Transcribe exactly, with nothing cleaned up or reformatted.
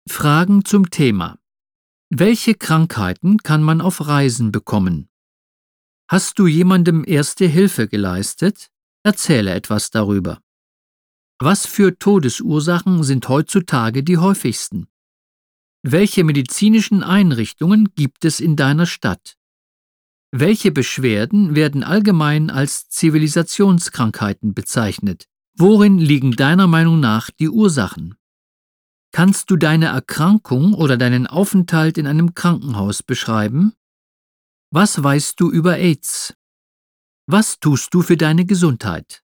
Fragen zum Thema: Welche Krankheiten kann man auf Reisen bekommen? Hast du jemandem Erste Hilfe geleistet? Erzähle etwas darüber. Was für Todesursachen sind heutzutage die häufigsten? Welche medizinischen Einrichtungen gibt es in deiner Stadt? Welche Beschwerden werden allgemein als Zivilisationskrankheiten bezeichnet? Worin liegen deiner Meinung nach die Ursachen? Kannst du deine Erkrankung oder deinen Aufenthalt in einem Krankenhaus beschreiben? Was weißt du über AIDS? Was tust du für deine Gesundheit?